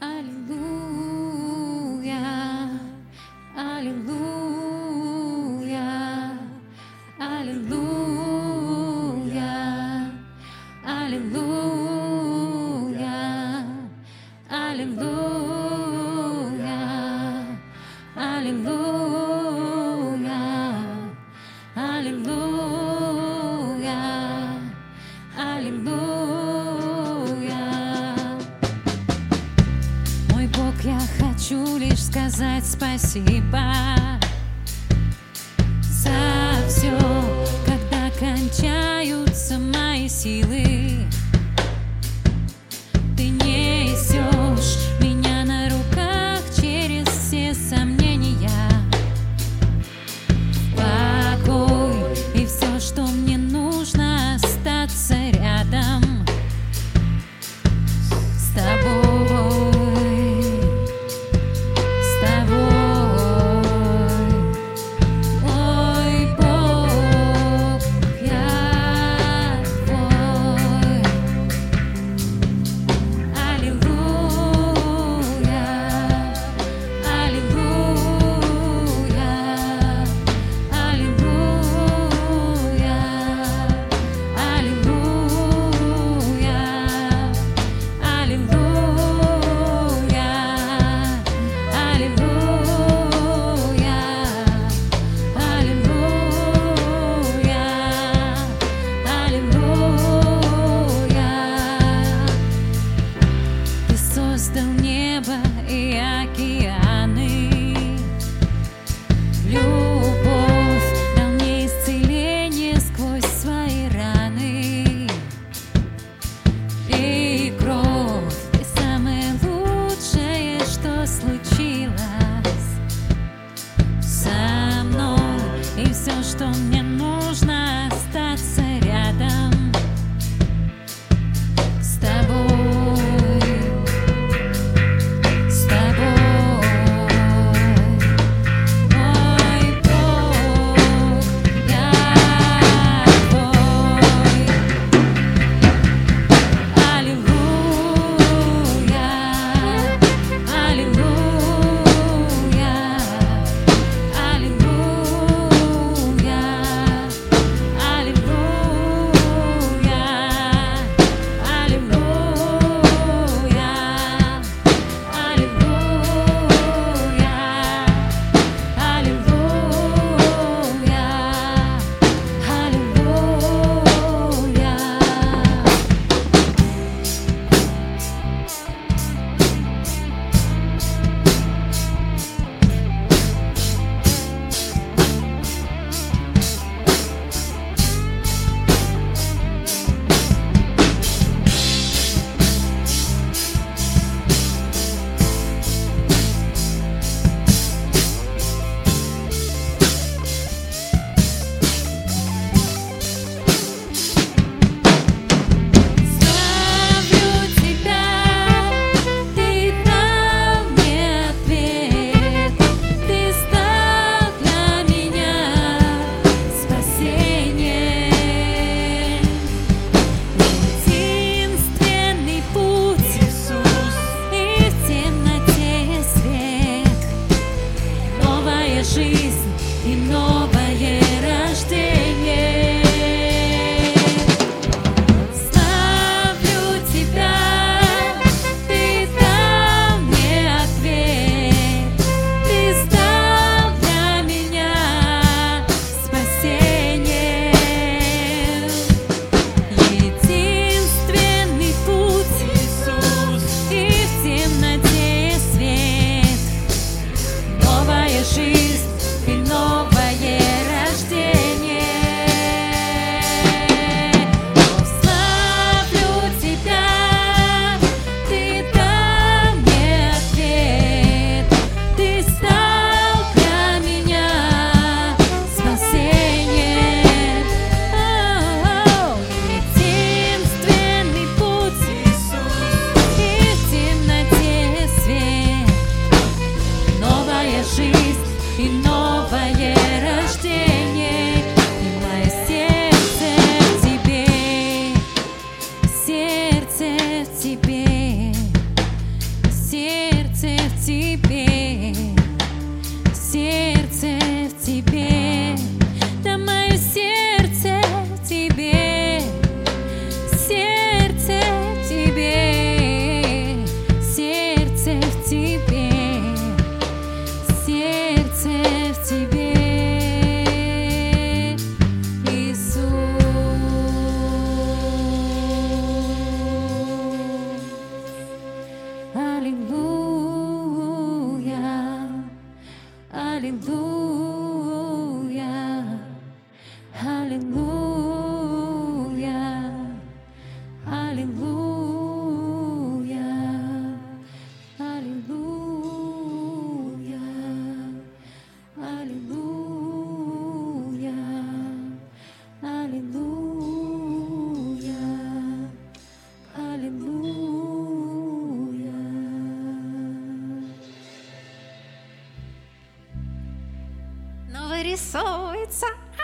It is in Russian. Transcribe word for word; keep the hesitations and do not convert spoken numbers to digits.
Аллилуйя, аллилуйя, аллилуйя, аллилуйя, аллилуйя, аллилуйя, аллилуйя, аллилуйя. Мой Бог, я хочу лишь сказать спасибо за все, когда кончаются мои силы. Ты несешь меня на руках через все сомнения, покой и все, что мне нужно, остаться рядом с тобой, с тобой. Ой, Бог, я твой. Аллилуйя, аллилуйя, аллилуйя, аллилуйя, аллилуйя, аллилуйя, аллилуйя, аллилуйя. Ты создал небо и океаны, любовь дал мне исцеление сквозь свои раны. И кровь — ты самое лучшее, что случилось со мной. И все, что мне нужно, остаться рядом с тобой, с тобой. Ой, Бог, я твой. Аллилуйя, аллилуйя, аллилуйя, аллилуйя, аллилуйя, аллилуйя, аллилуйя. Славлю тебя, ты дал мне ответ, ты стал для меня спасением. Единственный путь, Иисус, и в темноте свет, новая жизнь и новое рождение. Славлю тебя, ты дал мне ответ, ты стал для меня спасением. Единственный путь, Иисус, и в темноте свет, новая жизнь и новое рождение. О, славлю тебя, ты дал мне ответ, ты стал для меня спасением. О, единственный путь, Иисус, и в темноте свет, новая жизнь и новое рождение. И мое сердце в тебе, сердце в тебе, сердце в тебе, сердце в тебе, да мое сердце в тебе, сердце в тебе, сердце в тебе, сердце в тебе, Иисус. Аллилуйя, аллилуйя, аллилуйя, аллилуйя, аллилуйя, аллилуйя, аллилуйя, аллилуйя. Но вырисовывается